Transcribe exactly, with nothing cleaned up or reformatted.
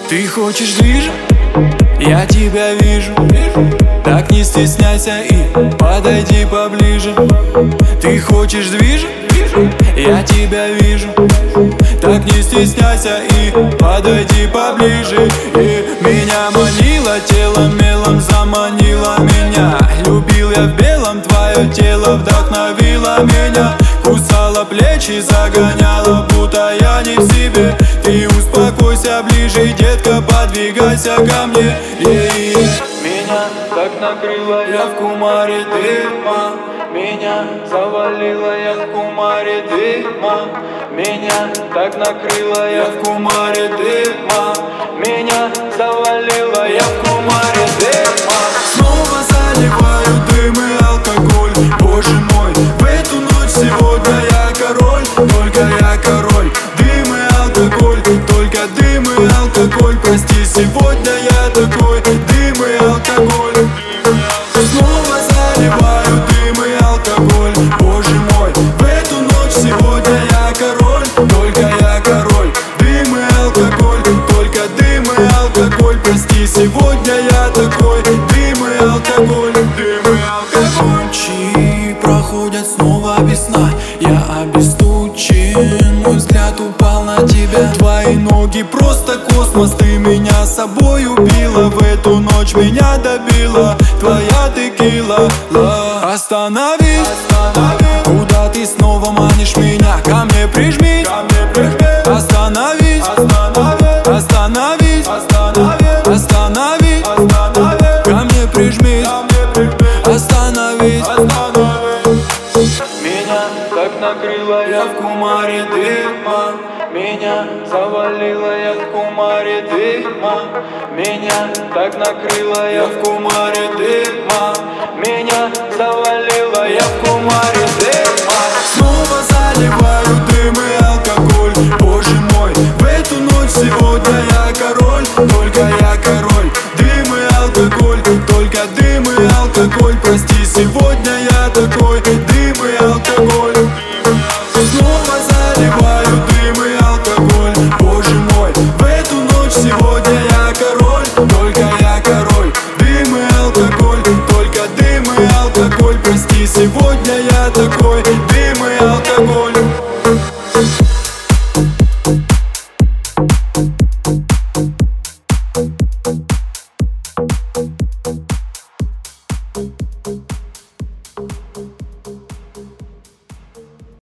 Ты хочешь движа? Я тебя вижу. Так не стесняйся и подойди поближе. Ты хочешь движа? Я тебя вижу. Так не стесняйся и подойди поближе. И меня манило телом, мелом заманила меня. Любил я в белом, твое тело вдохновило меня. Кусала плечи, загоняла, будто я не в себе. Ты успокойся ближе, детка, подвигайся ко мне. Yeah. Меня так накрыло, я в кумаре дыма. Меня завалило, я в кумаре дыма. Меня так накрыло, я в кумаре дыма. Меня завалило, я в кумаре дыма. Снова заливаю дым и алкоголь. Боже мой, в эту ночь сегодня я король. Только я король. Дым и алкоголь, только дым и алкоголь. Прости, сегодня я такой. Дым и алкоголь. Снова заливаю дым и алкоголь. Боже мой, в эту ночь сегодня я король. Только я король. Дым и алкоголь, только дым и алкоголь. Прости, сегодня я такой. Дым и алкоголь, дым и алкоголь. Ночи проходят снова без сна. Я обесточен, мой взгляд упал на тебя. Твои ноги просто космос. Ты меня с собой убила. В эту ночь меня добила твоя текила. Остановись, остановись. Куда ты снова манишь меня? Ко мне прижмись, ко мне прижмись. Остановись, остановись. Остановись, остановись. Остановись, остановись. Ко мне прижмись, ко мне прижмись. Остановись, остановись. Меня так накрыло, я в кумаре дыма. Меня завалило, я в кумаре дыма. Меня так накрыло, я в кумаре дыма. Меня завалило, я в кумаре дыма. Снова заливаю дым и алкоголь. Боже мой, в эту ночь сегодня я король. Только я король. Дым и алкоголь, только дым и алкоголь. Прости, сегодня я такой. Дым и алкоголь. Снова заливаю дым и алкоголь. Боже мой, в эту ночь сегодня я король. Только я король. Дым и алкоголь, только дым и алкоголь. Прости, сегодня я такой. Дым и алкоголь. Thank you.